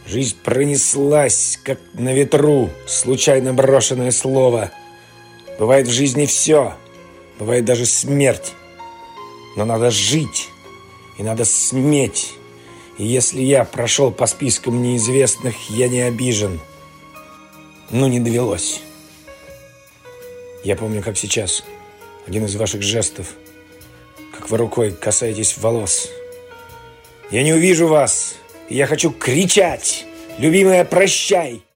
Жизнь пронеслась, как на ветру, случайно брошенное слово. Бывает в жизни все, бывает даже смерть. Но надо жить, и надо сметь. И если я прошел по спискам неизвестных, я не обижен. Ну, не довелось. Я помню, как сейчас, один из ваших жестов, как вы рукой касаетесь волос. Я не увижу вас, и я хочу кричать: любимая, прощай!